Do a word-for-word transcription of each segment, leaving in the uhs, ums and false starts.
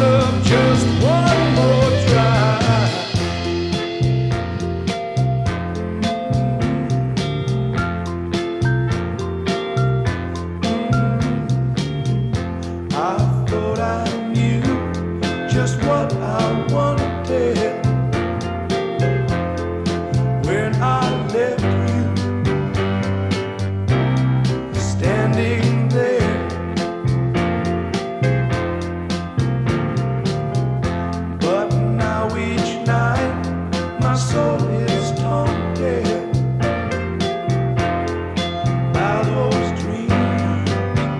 love just one more try. I thought I knew just what I wanted when I left you standing there. But now each night my soul is taunted by those dreams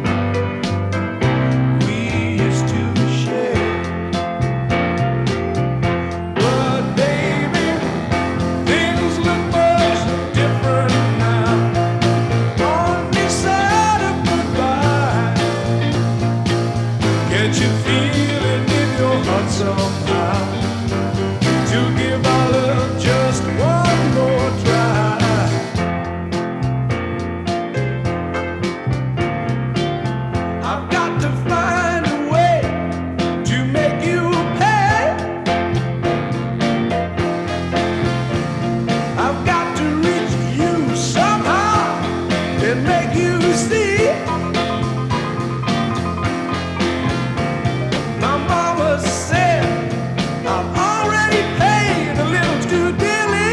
we used to share. But baby, things look much different now. On this side of goodbye, can't you feel it in your heart somehow? To give our love just one more try. I've got to find a way to make you pay. I've got to reach you somehow and make you see. My mama said I've already paid a little too dearly.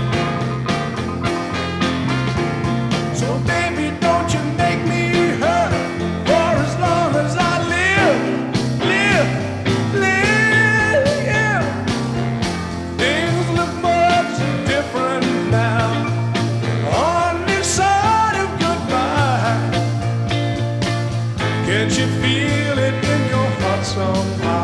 So baby, don't you make me hurt for as long as I live, live, live. Yeah. Things look much different now. On this side of goodbye, can't you feel it in your heart somehow?